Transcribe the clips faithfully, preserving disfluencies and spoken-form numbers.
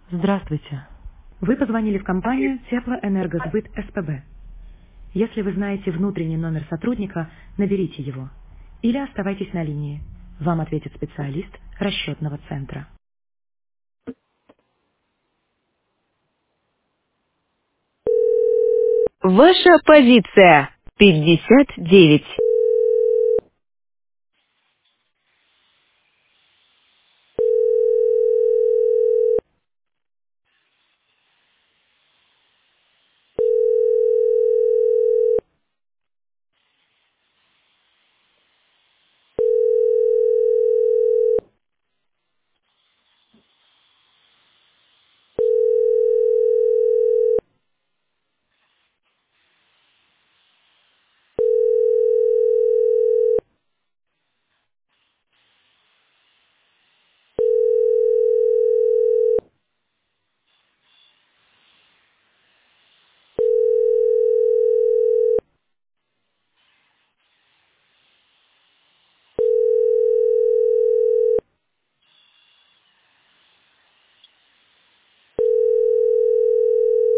Здравствуйте. Вы позвонили в компанию Теплоэнергосбыт СПБ. Если вы знаете внутренний номер сотрудника, наберите его. Или оставайтесь на линии. Вам ответит специалист расчетного центра. Ваша позиция пятьдесят девять.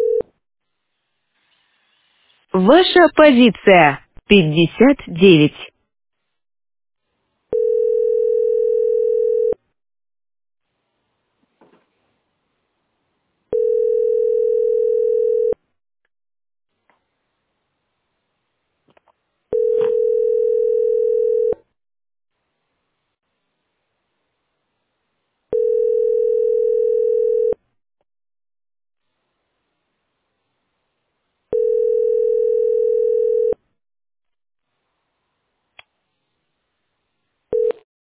Ваша позиция пятьдесят девять.